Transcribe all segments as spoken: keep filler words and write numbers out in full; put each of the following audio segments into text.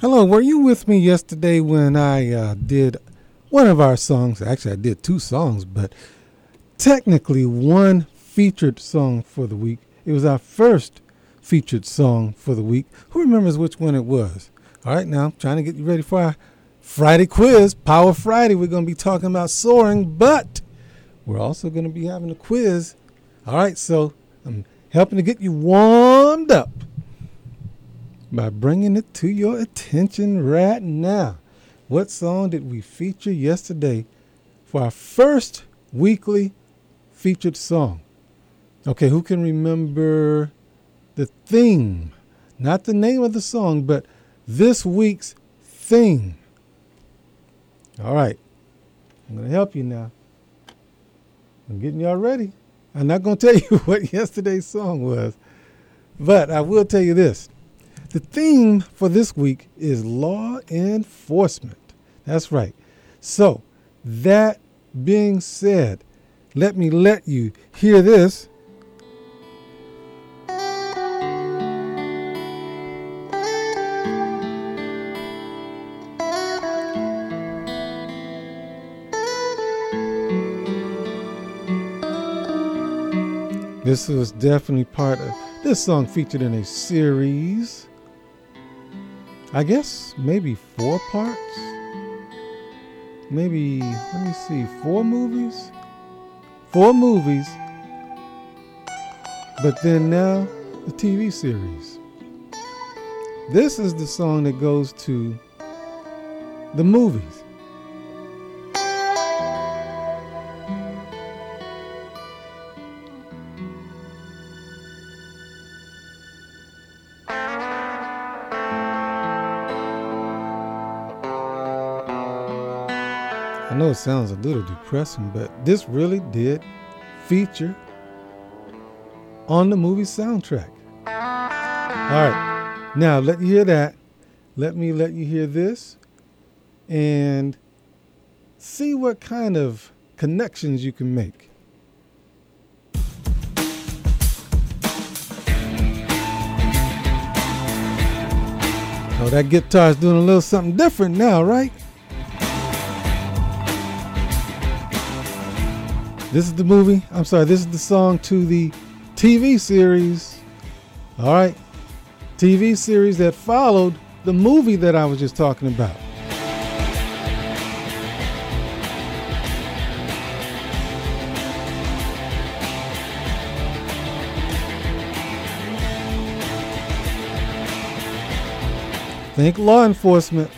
Hello, were you with me yesterday when I uh, did one of our songs? Actually, I did two songs, but technically one featured song for the week. It was our first featured song for the week. Who remembers which one it was? All right, now I'm trying to get you ready for our Friday quiz, Power Friday. We're going to be talking about soaring, but we're also going to be having a quiz. All right, so I'm helping to get you warmed up by bringing it to your attention right now. What song did we feature yesterday for our first weekly featured song? Okay, who can remember the theme? Not the name of the song, but this week's theme. All right, I'm going to help you now. I'm getting y'all ready. I'm not going to tell you what yesterday's song was, but I will tell you this. The theme for this week is law enforcement. That's right. So, that being said, let me let you hear this. This was definitely part of this song featured in a series. I guess maybe four parts. Maybe, let me see, four movies? Four movies. But then now, the T V series. This is the song that goes to the movies. I know it sounds a little depressing, but this really did feature on the movie soundtrack. All right, now let you hear that. Let me let you hear this and see what kind of connections you can make. Oh, that guitar's doing a little something different now, right? This is the movie, I'm sorry, this is the song to the T V series. All right, T V series that followed the movie that I was just talking about. Think law enforcement.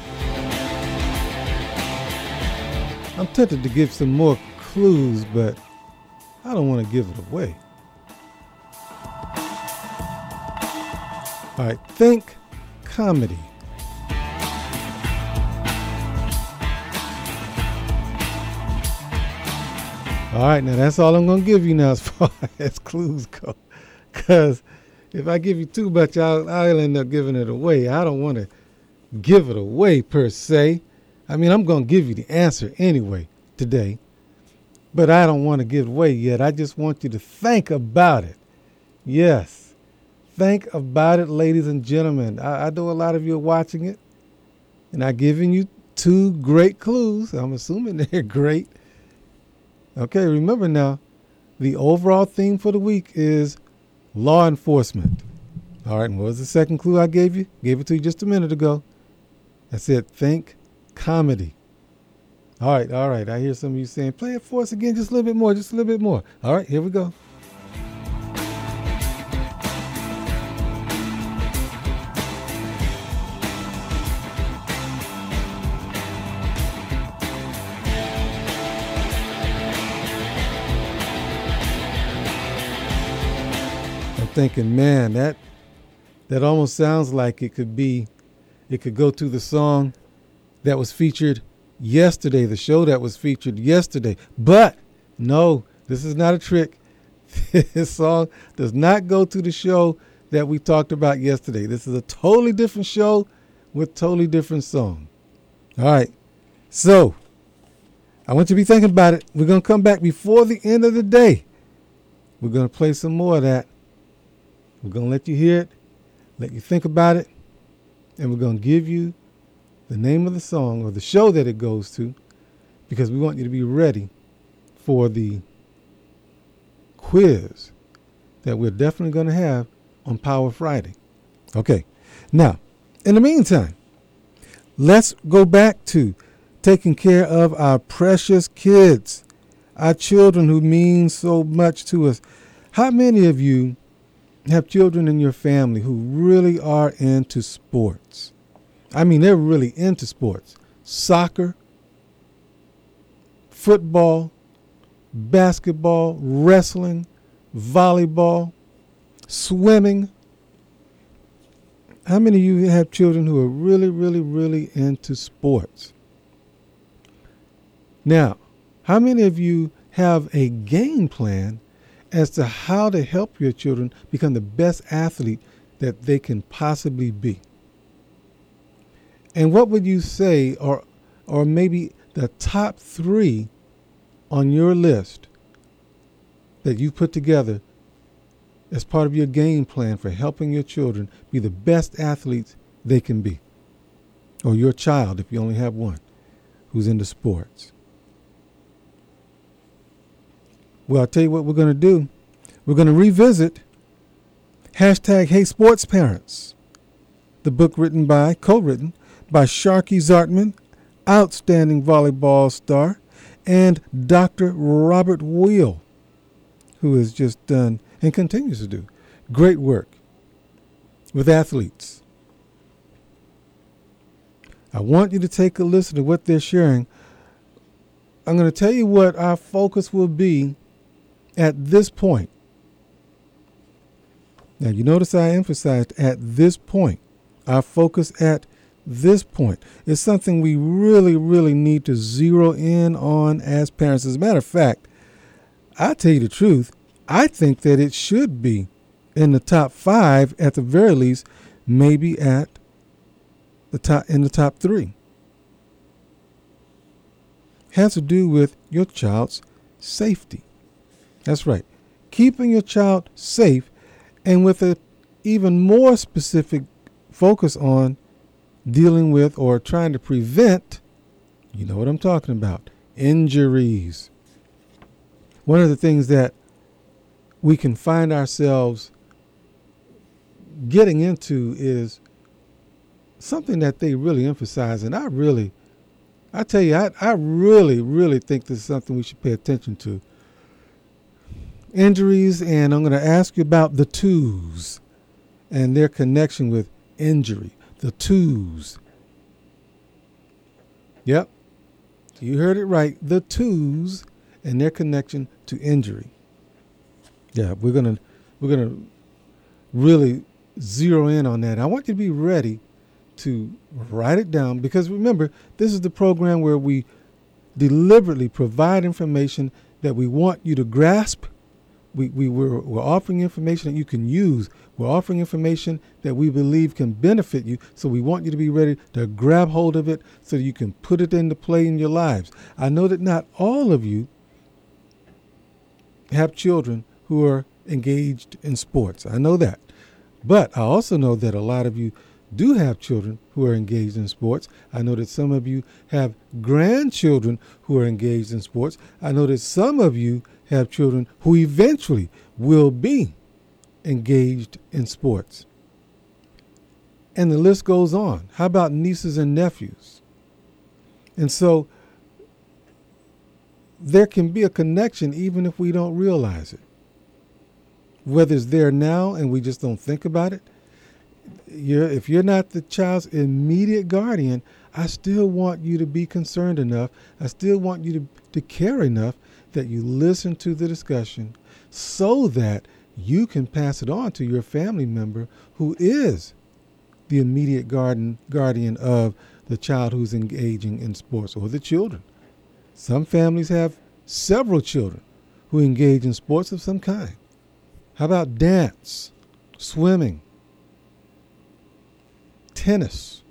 I'm tempted to give some more clues, but I don't want to give it away. All right, think comedy. All right, now that's all I'm going to give you now as far as clues go. Because if I give you too much, I'll, I'll end up giving it away. I don't want to give it away per se. I mean, I'm going to give you the answer anyway today. But I don't want to give it away yet. I just want you to think about it. Yes. Think about it, ladies and gentlemen. I, I know a lot of you are watching it. And I've given you two great clues. I'm assuming they're great. Okay, remember now, the overall theme for the week is law enforcement. All right, and what was the second clue I gave you? Gave it to you just a minute ago. I said think comedy. All right, all right. I hear some of you saying, play it for us again, just a little bit more, just a little bit more. All right, here we go. I'm thinking, man, that that almost sounds like it could be, it could go to the song that was featured yesterday, the show that was featured yesterday. But no, this is not a trick. This song does not go to the show that we talked about yesterday. This is a totally different show with totally different song. All right. So I want you to be thinking about it. We're going to come back before the end of the day. We're going to play some more of that. We're going to let you hear it, let you think about it, and we're going to give you the name of the song or the show that it goes to, because we want you to be ready for the quiz that we're definitely going to have on Power Friday. Okay. Now, in the meantime, let's go back to taking care of our precious kids, our children who mean so much to us. How many of you have children in your family who really are into sports? I mean, they're really into sports. Soccer, football, basketball, wrestling, volleyball, swimming. How many of you have children who are really, really, really into sports? Now, how many of you have a game plan as to how to help your children become the best athlete that they can possibly be? And what would you say, or or maybe the top three on your list that you put together as part of your game plan for helping your children be the best athletes they can be? Or your child, if you only have one, who's into sports. Well, I'll tell you what we're going to do. We're going to revisit hashtag Hey Sports Parents, the book written by, co-written by Sharky Zartman, outstanding volleyball star, and Doctor Robert Wheel, who has just done and continues to do great work with athletes. I want you to take a listen to what they're sharing. I'm going to tell you what our focus will be at this point. Now, you notice I emphasized at this point. Our focus at this point is something we really, really need to zero in on as parents. As a matter of fact, I'll tell you the truth, I think that it should be in the top five, at the very least, maybe at the top, in the top three. Has to do with your child's safety. That's right. Keeping your child safe, and with an even more specific focus on dealing with or trying to prevent, you know what I'm talking about, injuries. One of the things that we can find ourselves getting into is something that they really emphasize. And I really, I tell you, I, I really, really think this is something we should pay attention to. Injuries, and I'm going to ask you about the twos and their connection with injury. The twos. Yep. You heard it right. The twos and their connection to injury. Yeah, we're gonna we're gonna really zero in on that. I want you to be ready to write it down, because remember, this is the program where we deliberately provide information that we want you to grasp. We, we, we're, we're offering information that you can use. We're offering information that we believe can benefit you. So we want you to be ready to grab hold of it so that you can put it into play in your lives. I know that not all of you have children who are engaged in sports. I know that. But I also know that a lot of you do have children who are engaged in sports. I know that some of you have grandchildren who are engaged in sports. I know that some of you have children who eventually will be engaged in sports. And the list goes on. How about nieces and nephews? And so there can be a connection even if we don't realize it. Whether it's there now and we just don't think about it. You're, if you're not the child's immediate guardian, I still want you to be concerned enough. I still want you to, to care enough that you listen to the discussion so that you can pass it on to your family member who is the immediate guardian, guardian of the child who's engaging in sports, or the children. Some families have several children who engage in sports of some kind. How about dance, swimming, tennis?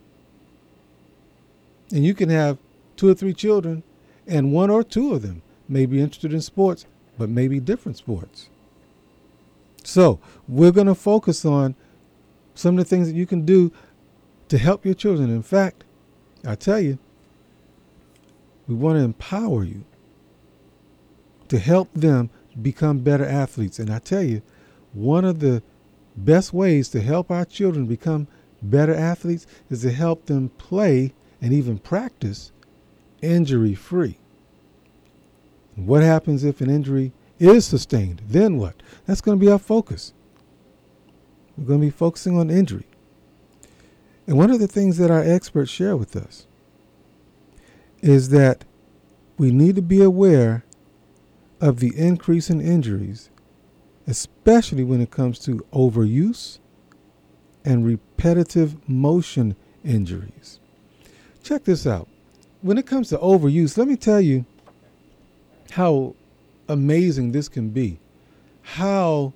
And you can have two or three children, and one or two of them may be interested in sports, but maybe different sports. So we're going to focus on some of the things that you can do to help your children. In fact, I tell you, we want to empower you to help them become better athletes. And I tell you, one of the best ways to help our children become better athletes is to help them play and even practice injury-free. What happens if an injury is sustained? Then what? That's going to be our focus. We're going to be focusing on injury. And one of the things that our experts share with us is that we need to be aware of the increase in injuries, especially when it comes to overuse and repetitive motion injuries. Check this out. When it comes to overuse, let me tell you how amazing this can be. How,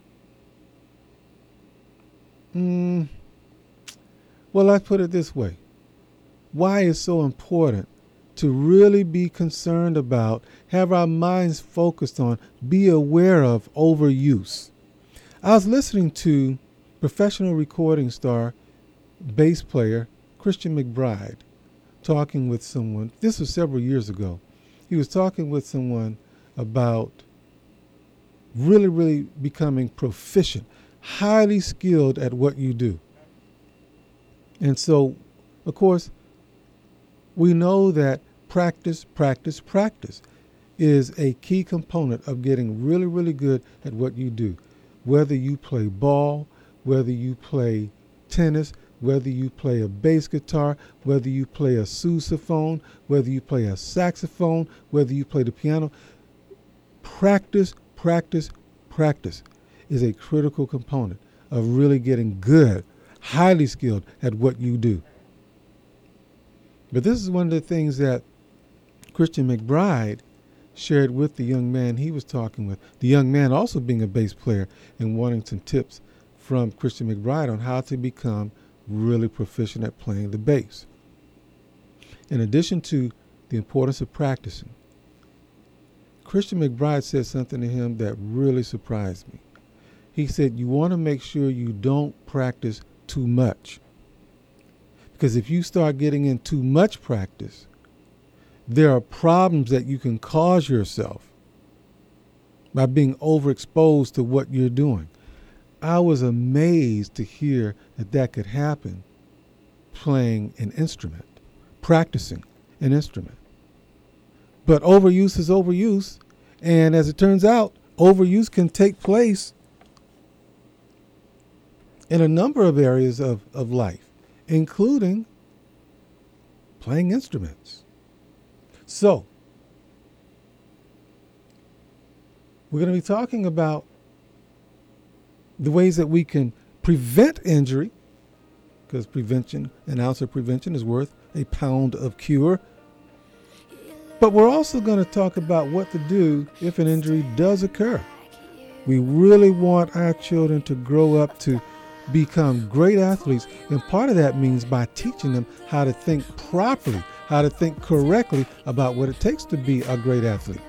mm, well, let's put it this way. Why it's so important to really be concerned about, have our minds focused on, be aware of overuse. I was listening to professional recording star, bass player, Christian McBride, talking with someone. This was several years ago. He was talking with someone about really, really becoming proficient, highly skilled at what you do. And so, of course, we know that practice, practice, practice is a key component of getting really, really good at what you do. Whether you play ball, whether you play tennis, whether you play a bass guitar, whether you play a sousaphone, whether you play a saxophone, whether you play the piano, practice, practice, practice is a critical component of really getting good, highly skilled at what you do. But this is one of the things that Christian McBride shared with the young man he was talking with. The young man also being a bass player and wanting some tips from Christian McBride on how to become really proficient at playing the bass. In addition to the importance of practicing, Christian McBride said something to him that really surprised me. He said, you want to make sure you don't practice too much. Because if you start getting in too much practice, there are problems that you can cause yourself by being overexposed to what you're doing. I was amazed to hear that that could happen playing an instrument, practicing an instrument. But overuse is overuse. And as it turns out, overuse can take place in a number of areas of, of life, including playing instruments. So, we're going to be talking about the ways that we can prevent injury, because prevention, an ounce of prevention is worth a pound of cure. But we're also going to talk about what to do if an injury does occur. We really want our children to grow up to become great athletes, and part of that means by teaching them how to think properly, how to think correctly about what it takes to be a great athlete.